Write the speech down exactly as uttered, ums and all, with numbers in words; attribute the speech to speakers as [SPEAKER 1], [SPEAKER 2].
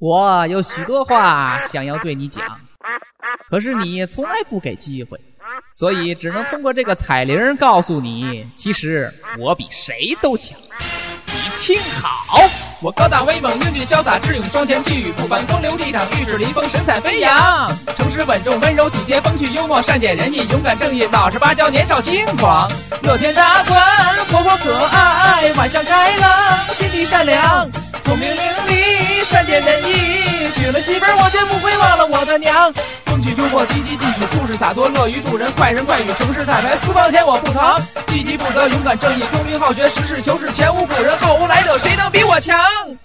[SPEAKER 1] 我有许多话想要对你讲，可是你从来不给机会，所以只能通过这个彩铃告诉你，其实我比谁都强。你听好，
[SPEAKER 2] 我高大威猛，英俊潇洒，智勇双全，气宇不凡，风流倜傥，玉指临风，神采飞扬。诚实稳重，温柔体贴，风趣幽默，善解人意，勇敢正义，老实巴交，年少轻狂，乐天大款，活泼可爱，玩笑开朗，心地善良，聪明伶俐，善解人意。娶了媳妇儿，我绝不会忘了我的娘。风趣幽默，积极进取，处事洒脱，乐于助人，快人快语，诚实坦白，私房钱我不藏。积极负责，勇敢正义，聪明好学，实事求是，前无古人后无来者，谁能比我强？